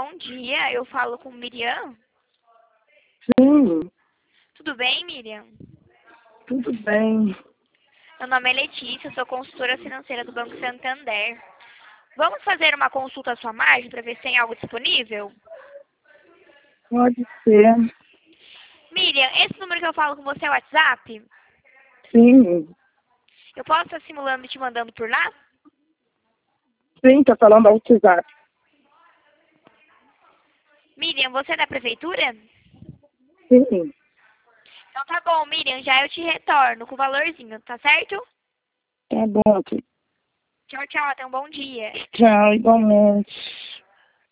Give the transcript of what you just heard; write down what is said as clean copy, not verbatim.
bom dia. Eu falo com Miriam. Sim, Tudo bem, Miriam? tudo bem. Meu nome é Letícia, sou consultora financeira do Banco Santander. Vamos fazer uma consulta à sua margem para ver se tem algo disponível? Pode ser. Miriam, esse número que eu falo com você é o WhatsApp? Sim, Eu posso estar simulando e te mandando por lá? sim, tá falando ao WhatsApp. Miriam, você é da prefeitura? Sim, Então tá bom, Miriam, já eu te retorno com o valorzinho, tá certo? tá bom. Tchau, tchau, até um bom dia. Tchau, igualmente.